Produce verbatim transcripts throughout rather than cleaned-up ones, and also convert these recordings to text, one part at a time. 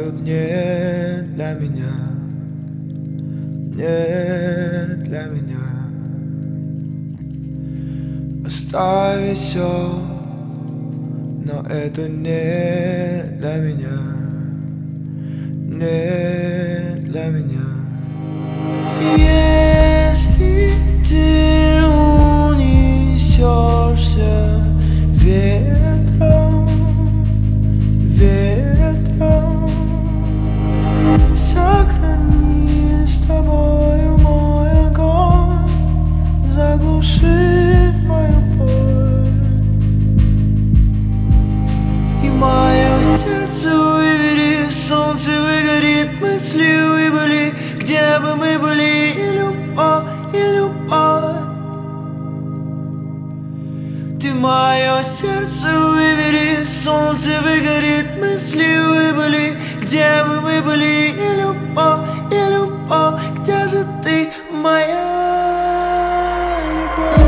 тут не для меня, не для меня. Оставить все, но это не для меня, не для меня. Если ты унесешься ветром, ветром, сохрани с тобою мой огонь, заглушит мою боль. И мое сердце выбери, солнце выгорит, мысли выбыли, где бы мы были, и любовь, и любовь. Ты мое сердце выбери, солнце выгорит, мысли выбыли, где бы мы были, и любовь, и любовь. Где же ты, моя любовь?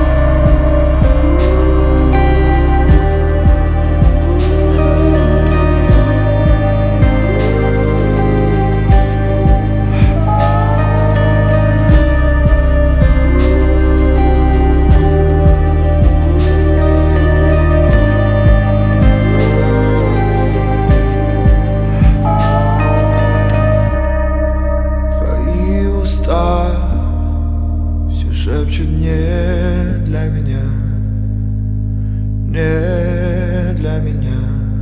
Все шепчут не для меня, не для меня.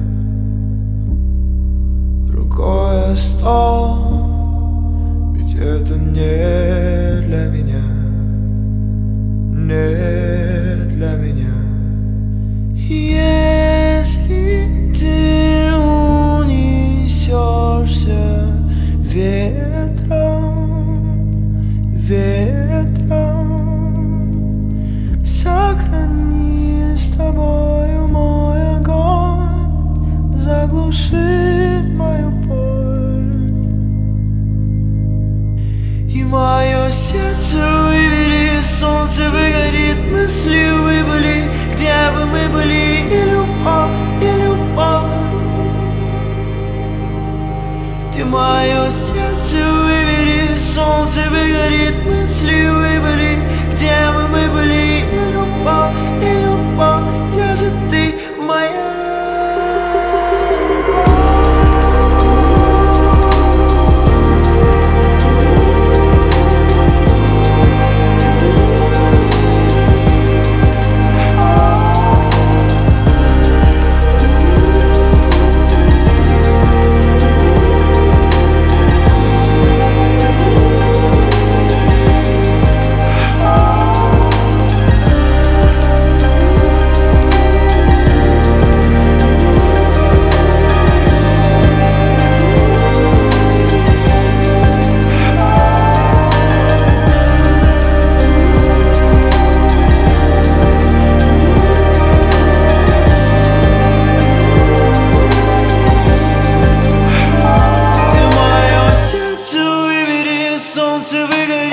Рукой о стол, ведь это не для меня, не для меня. Если ты унесешься ветром, ветром, сохрани с тобою мой огонь, заглушит мою боль. И мое сердце выбери, солнце выгорит, мысли выбыли, где бы мы были, и любовь, и любовь. Ты мое сердце выбери, солнце выгорит, мысли выбыли, где бы мы были, и любовь, и любовь. Где же ты, моя? Солнце выгорит.